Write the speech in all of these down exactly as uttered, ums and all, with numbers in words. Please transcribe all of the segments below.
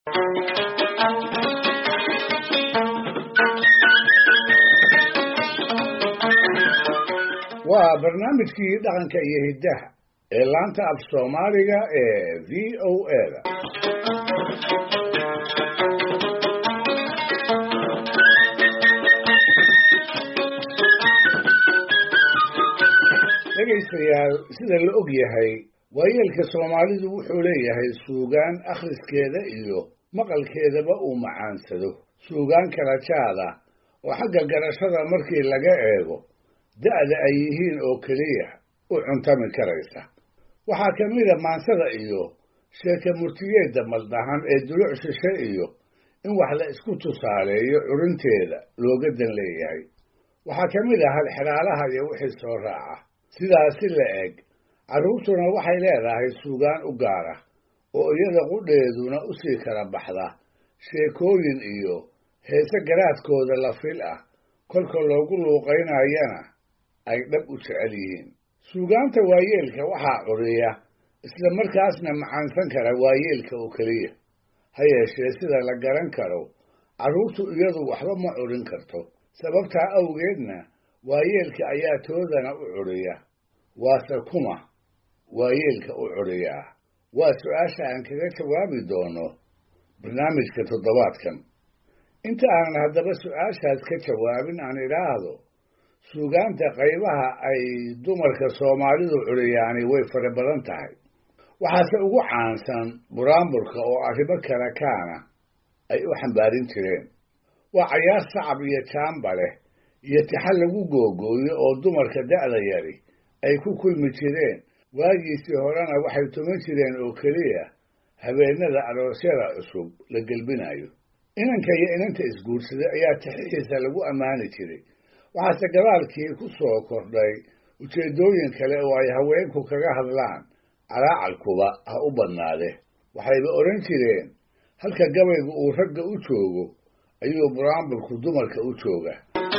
waa barnaamijkii dhaqanka iyo hiddaha ee laanta af Soomaaliga ee V O A da. dhegaystayaal, sida la og yahay waayeelka Soomaalidu wuxuu leeyahay suugaan akhriskeeda iyo maqalkeedaba uu macaansado, suugaan kala jaad ah oo xagga garashada markii laga eego da'da ay yihiin oo keliya u cuntami karaysa. waxaa ka mid a maansada iyo sheeka murtiyeedda maldhahan ee duluc shishe iyo in wax la isku tusaaleeyo curinteeda looga dan leeyahay. waxaa ka mid ah halxiraalaha iyo wixii soo raaca. sidaasi la eg carruurtuna waxay leedahay suugaan u gaar ah oo iyada qudheeduna u sii kala baxda sheekooyin iyo heese garaadkooda la fil ah, kolka loogu luuqaynayana ay dhab u jecel yihiin. suugaanta waayeelka waxaa curiya isla markaasna macaansan kara waayeelka oo keliya. ha yeeshee sida la garan karo carruurtu iyadu waxba ma curin karto, sababtaa awgeedna waayeelka ayaa toodana u curiya. waase kuma waayeelka u curiyaa? waa su-aasha aan kaga jawaabi doono barnaamijka toddobaadkan. inta aanan haddaba su-aashaas ka jawaabin aan idhaahdo, suugaanta qaybaha ay dumarka Soomaalidu curiyaani way fara badan tahay. waxaase ugu caansan buraanburka oo arrimo kale kaana ay u xambaarin jireen. waa cayaar sacab iyo jaamba leh iyo tixal lagu googooyo oo dumarka da'da yari ay ku kulmi jireen. waagiisii horena waxay tuman jireen oo keliya habeenada aroosyada cusub la gelbinayo. inanka iyo inanta isguursaday ayaa tixihiisa lagu ammaani jiray. waxaase gadaalkii ku soo kordhay ujeeddooyin kale oo ay haweenku kaga hadlaan, calaacalkuba ha u badnaade. waxayba odhan jireen halka gabaygu uu ragga u joogo ayuu buraanburku dumarka u jooga.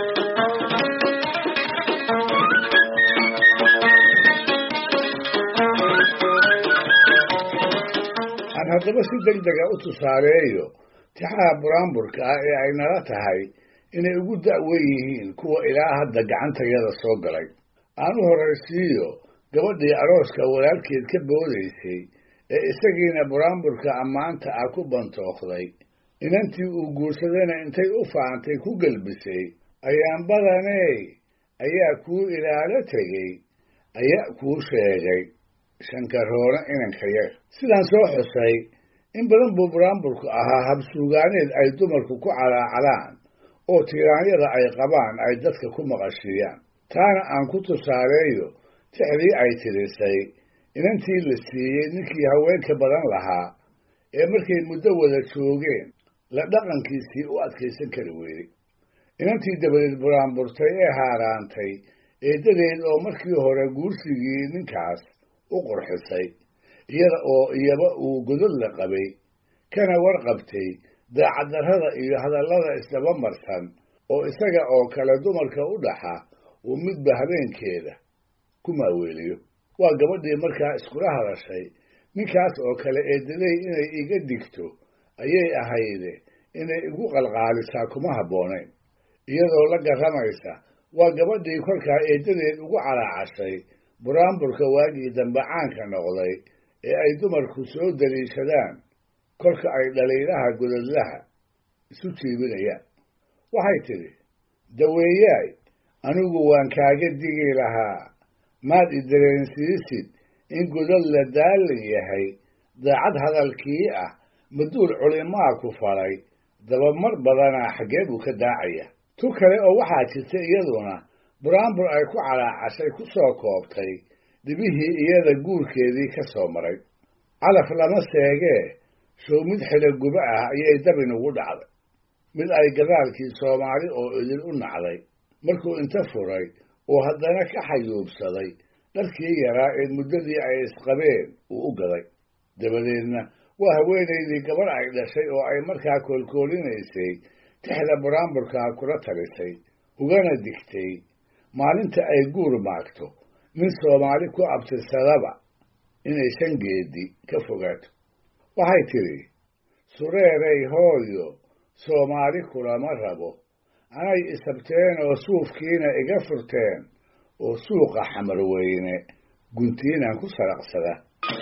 aan haddaba si deg dega u tusaaleeyo tixaha buraanburka ah ee ay nala tahay inay ugu da'weyn yihiin kuwa ilaa hadda gacantayada soo galay. aan u horaysiiyo gabadhii arooska walaalkeed ka boodaysay ee isagiina buraanburka ammaanta ah ku bantookday, inantii uu guursadayna intay u faantay ku gelbisay, ayaan badaney ayaa kuu ilaalo tegey, ayaa kuu sheegay shankaroona inanka yar. sidaan soo xusay, in badan buu buraanburku ahaa habsuugaaneed ay dumarku ku calaacalaan oo tiiraanyada ay qabaan ay dadka ku maqashiiyaan. taana aan ku tusaaleeyo tixdii ay tirisay inantii la siiyey ninkii haweenka badan lahaa ee markay muddo wada joogeen la dhaqankiisii u adkaysan kari weyday. inantii dabadeed buraanburtay ee haaraantay eeddadeed oo markii hore guursigii ninkaas u qurxisay, iyada oo iyaba uu godod la qabay, kana warqabtay daacaddarrada iyo hadallada isdaba marsan oo isaga oo kale dumarka u dhaxa uu midba habeenkeeda ku maaweeliyo. waa gabadhii markaa iskula hadashay, ninkaas oo kale eeddaday inay iga digto ayay ahayde inay igu qalqaalisaa kuma habboonayn. iyadoo la garramaysa waa gabadhii kolkaa eeddadeed ugu calaacashay buraanburka waagii dambe caanka noqday ee ay dumarku soo daliishadaan kolka ay dhaliilaha gododlaha isu jiibinayaan. waxay tidhi, daweeyaay, anigu waan kaaga digi lahaa maad i dareensiisid in godod la daallan yahay, daacad hadalkii ah maduul culimaa ku falay, dabamar badanaa xaggee buu ka daacaya. tu kale oo waxaa jirta iyaduna buraanbur ay ku calaacashay ku soo koobtay dhibihii iyada guurkeedii ka soo maray. calaf lama seegee show mid xilo guba ah ayay dabin ugu dhacday, mid ay gadaalkii Soomaali oo idil u nacday markuu inta furay oo haddana ka xayuubsaday dharkii yaraa ee muddadii ay isqabeen uu u gaday. dabadeedna waa haweenaydii gabar ay dhashay oo ay markaa koolkoolinaysay tixda buraanburkaa kula talisay, ugana digtay maalinta ay guur maagto nin Soomaali ku abtirsadaba inay shan geedi ka fogaato. waxay tidhi, sureeray hooyo soomaali kulama rabo anay isabteen oo suufkiina iga furteen oo suuqa xamar weyne guntiinaan ku saraqsada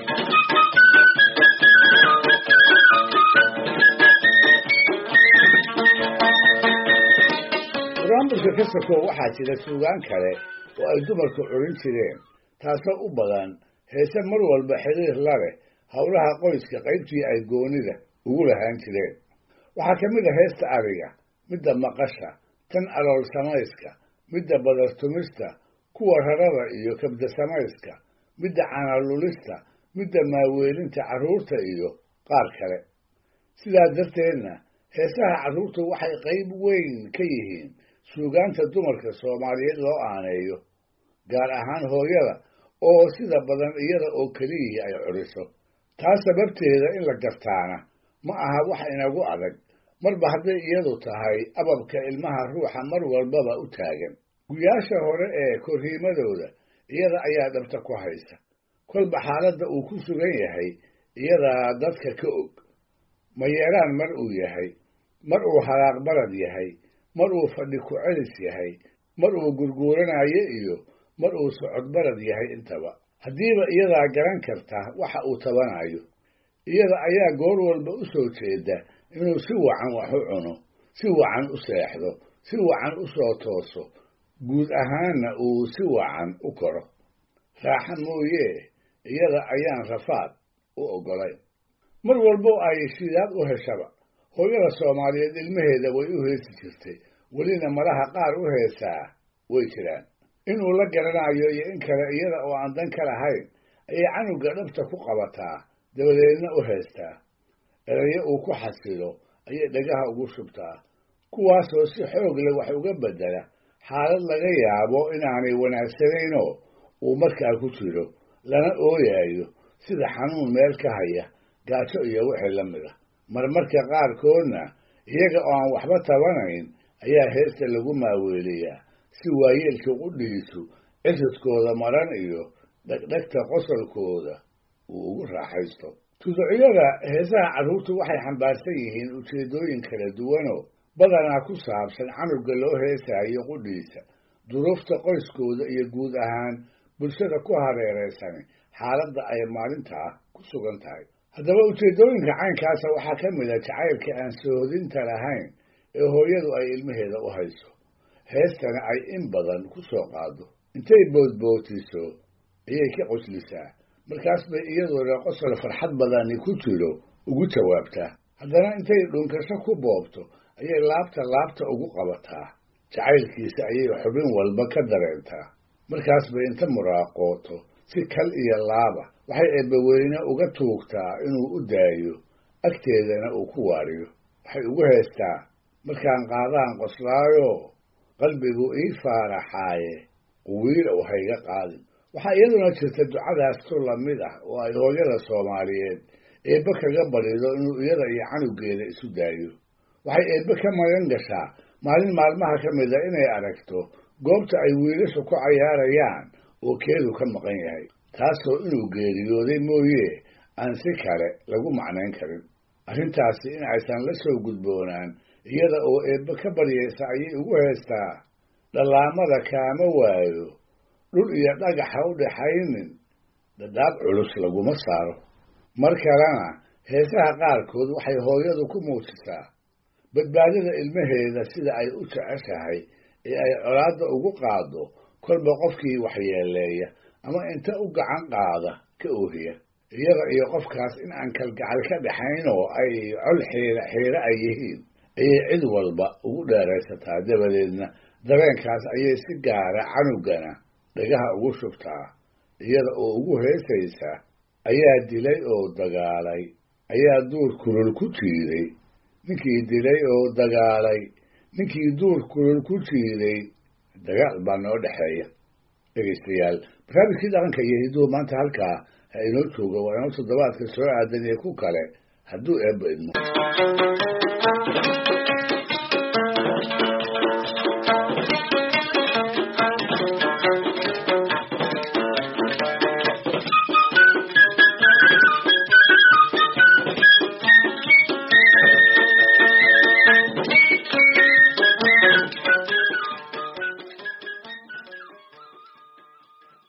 buraanburka ka sokow waxaa jira suugaan kale oo ay dumarku curin jireen taasoo u badan heese mar walba xiriir la leh howlaha qoyska qaybtii ay goonida ugu lahaan jireen waxaa ka mid a heesta ariga midda maqasha tan alool samayska midda badartumista kuwa rarada iyo kabda samayska midda canalulista midda maaweelinta carruurta iyo qaar kale sidaa darteedna heesaha carruurtu waxay qayb weyn ka yihiin suugaanta dumarka soomaaliyeed loo aaneeyo gaar ahaan hooyada oo sida badan iyada oo keliyihii ay curiso taas sababteeda in la gartaana ma aha wax inagu adag marba hadday iyadu tahay ababka ilmaha ruuxa mar walbaba u taagan guyaasha hore ee korriimadooda iyada ayaa dhabta ku haysa kolba xaaladda uu ku sugan yahay iyadaa dadka ka og ma yeeraan mar uu yahay mar uu halaaq barad yahay mar uu fadhi ku celis yahay mar uu gurguuranayo iyo mar uu socod barad yahay intaba haddiiba iyadaa garan karta waxa uu tabanayo iyada ayaa goor walba u soo jeeda inuu si wacan wax u cuno si wacan u seexdo si wacan u soo tooso guud ahaanna uu si wacan u koro raaxa mooyee iyada ayaan rafaad u oggolayn mar walbo ay shidaad u heshaba hooyada soomaaliyeed ilmaheeda way u heesi jirtay welina malaha qaar u heesaa way jiraan inuu la garanayo iyo in kale iyada oo aan dan ka lahayn ayay canuga dhabta ku qabataa dabadeedna u heestaa erayo uu ku xasilo ayay dhagaha ugu shubtaa kuwaasoo si xoog leh wax uga beddela xaalad laga yaabo inaanay wanaagsanaynoo uu markaa ku jiro lana ooyayo sida xanuun meel ka haya gaajo iyo wixii la mid a marmarka qaarkoodna iyaga oo aan waxba tabanayn ayaa heesta lagu maaweeliyaa si waayeelka qudhiisu cisidkooda maran iyo dhegdhegta qosolkooda uu ugu raaxaysto tuducyada heesaha carruurtu waxay xambaarsan yihiin ujeeddooyin kala duwanoo badanaa ku saabsan canuga loo heesaayo qudhiisa duruufta qoyskooda iyo guud ahaan bulshada ku hareeraysani xaaladda ay maalintaa ku sugan tahay haddaba ujeeddooyinka caynkaasa waxaa ka mid a jacaylka aan sohodinta lahayn ee hooyadu ay ilmaheeda u hayso heestana ay in badan ku soo qaado intay boodbootiso ayay ka qoslisaa markaas bay iyaduna qosol farxad badani ku jiro ugu jawaabtaa haddana intay dhunkasho ku boobto ayay laabta laabta ugu qabataa jacaylkiisa ayay xubin walba ka dareentaa markaas bay inta muraaqooto si kal iyo laaba waxay eebbaweyne uga tuugtaa inuu u daayo agteedana uu ku waariyo waxay ugu heestaa markaan qaadaan qoslaayo qalbigu ii faaraxaaye quwiila u hayga qaadin waxaa iyaduna jirta ducadaas tu lamid ah oo ay hooyada soomaaliyeed eebbe kaga barido inuu iyada iyo canugeeda isu daayo waxay eebbe ka magan gashaa maalin maalmaha ka mida inay aragto goobta ay wiilashu ku cayaarayaan oo keedu ka maqan yahay taasoo inuu geeriyooday mooye aan si kale lagu macnayn karin arrintaasi in aysan la soo gudboonaan iyada oo eebbe ka baryaysa ayay ugu heestaa dhallaamada kaama waayo dhul iyo dhagaxa u dhaxaynin dhadhaab culus laguma saaro mar kalena heesaha qaarkood waxay hooyadu ku muujisaa badbaadada ilmaheeda sida ay u jeceshahay ee ay colaadda ugu qaado kolba qofkii waxyeeleeya ama inta u gacan qaada ka oohiya iyada iyo qofkaas in aan kalgacal ka dhaxayn oo ay col xiira xiira ay yihiin ayay cid walba ugu dheeraysataa dabadeedna dareenkaas ayay si gaara canugana dhagaha ugu shubtaa iyada oo ugu heesaysa ayaa dilay oo dagaalay ayaa duur kulul ku jiiday ninkii dilay oo dagaalay ninkii duur kulul ku jiiday dagaal baa noo dhexeeya dhegaystayaal barnaamijkii dhaqanka iyo hiduhu maanta halkaa ha inoo jooga waa inoo toddobaadka soo aadan ee ku kale hadduu eebba idmo